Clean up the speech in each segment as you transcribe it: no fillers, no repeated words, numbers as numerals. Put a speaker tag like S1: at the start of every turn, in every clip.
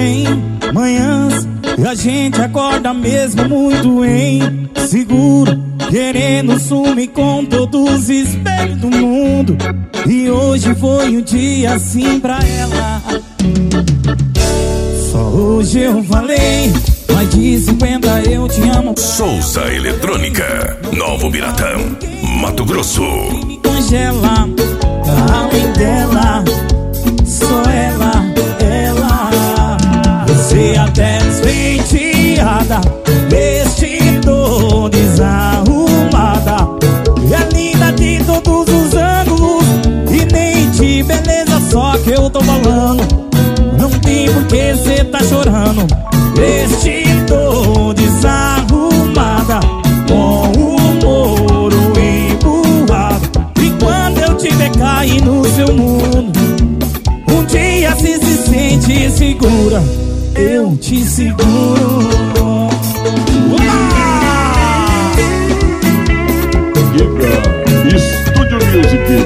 S1: Tem manhãs e a gente acorda mesmo muito inseguro, querendo sumir com todos os espelhos do mundo. E hoje foi um dia assim pra ela. Só hoje eu falei, mais de 50 eu te amo.
S2: Souza Eletrônica, Novo Biratã, Mato Grosso.
S1: Me congela, além dela, só ela. Você até despenteada, vestido desarrumada, é linda de todos os ângulos, e nem de beleza só que eu tô falando. Não tem por que cê tá chorando. Vestido desarrumada, com o moro empurrado, e quando eu te ver cair no seu mundo, um dia se sente segura, eu te seguro.
S3: Diga Estúdio Music.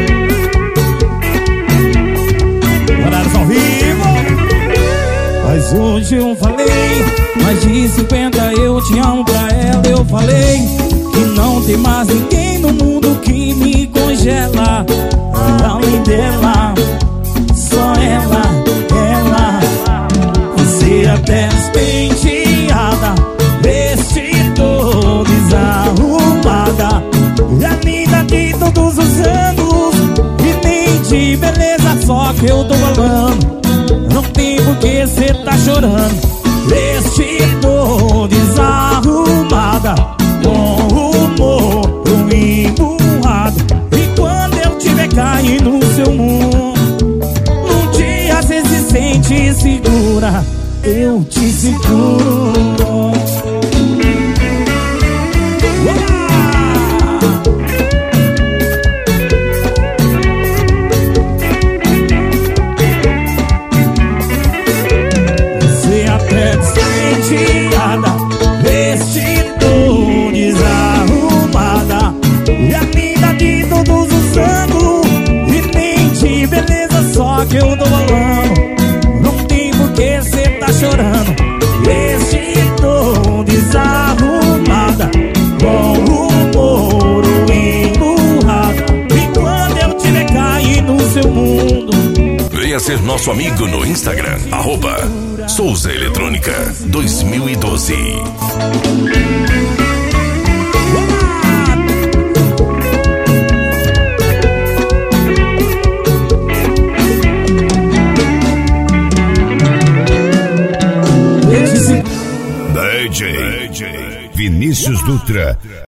S1: Horários ao vivo. Mas hoje eu falei, mais de 50 eu te amo pra ela. Eu falei que não tem mais ninguém no mundo que me congela, além dela, só ela. Você até despenteada, vestido desarrumada, é linda de todos os ângulos, e nem de beleza só que eu tô falando. Não tem por que cê tá chorando. Vestido desarrumada, com o moro empurrado, e quando eu te ver cair no seu mundo, um dia cê se sente segura, eu te seguro. Você até despenteada, vestido desarrumada, e a linda de todos os ângulos, e nem de beleza só que eu tô falando. Não tem por que cê tá chorando. Vestido desarrumada, com o moro empurrado, e quando eu te ver cair no seu mundo.
S2: Venha ser nosso amigo no Instagram, @Souza Eletrônica 2012.
S3: DJ Vinícius Dutra.